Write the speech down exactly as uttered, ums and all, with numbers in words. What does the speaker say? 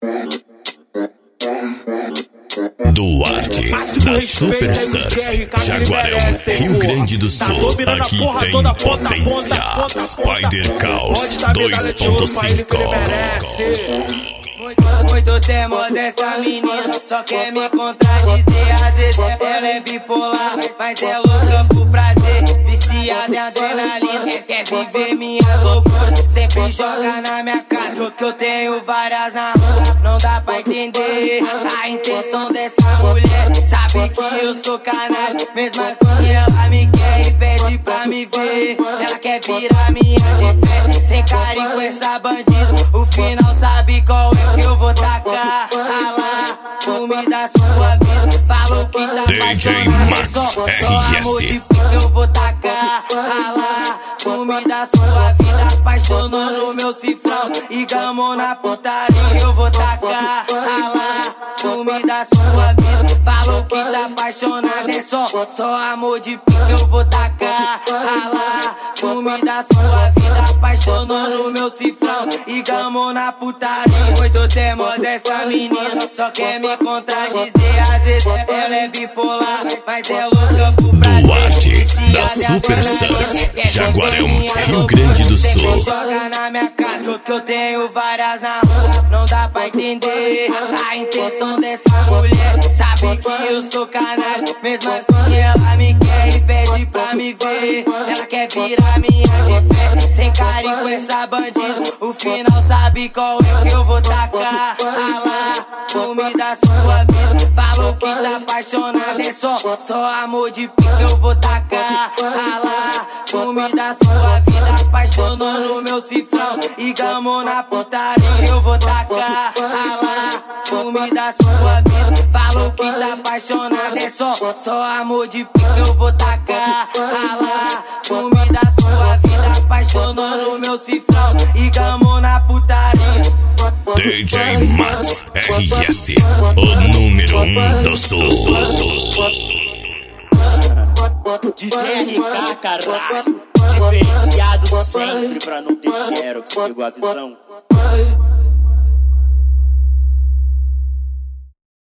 Duarte, da Super Surf, Jaguarão, Rio Grande do Sul. Aqui tem potência. Spider Caos dois ponto cinco. Muito temor dessa menina, só quer me contradizer. Às vezes ela é bipolar, mas é louca por prazer. Viciada em adrenalina, quer viver minhas loucuras. Sempre joga na minha cara que eu tenho várias na rua. Não dá pra entender a intenção dessa mulher. Sabe que eu sou canalha, mesmo assim ela me quer e pede pra me ver. Ela quer virar minha de fé, sem carinho com essa bandida. O final sabe qual é que eu vou tacar. Ah lá, sume da sua vida. Falou que tá D J Max R S. Eu vou tacar. Ah lá, sume da sua vida. Apaixonou no meu cifrão e gamou na putaria. Eu vou tacar. Ah lá, sume da sua vida. Falou que tá apaixonado, é só, só amor de pique. Eu vou tacar. Ah lá, sume da sua vida. Apaixonou no meu cifrão e gamou na putaria. Muito temor dessa menina, só quer me contradizer. Às vezes ela é bipolar, mas é louca por prazer. Duarte, da Super Surf, Jaguarão, Rio Grande do Sul. Joga na minha cara que eu tenho várias na rua. Não dá pra entender a intenção dessa mulher. Sabe que eu sou canalha, mesmo assim ela me quer e pede pra me ver. Ela quer virar minha de fé, sem carinho com essa bandida. O final sabe qual é que eu vou tacar. Ah lá, sume da sua vida. Falou que tá apaixonado, é só, só amor de pique. Eu vou tacar. Ah lá, sume da sua vida. Apaixonou no meu cifrão e gamou na putaria. Eu vou tacar. Ah lá, sume da sua vida. Falou que tá apaixonado, é só, só amor de pique. Eu vou tacar. Ah lá, sume da sua vida. Apaixonou no meu cifrão e gamou na putaria. D J Max R S, o número um do Sul. D J R K, caralho. Diferenciado sempre pra não ter xerox, pegou a visão?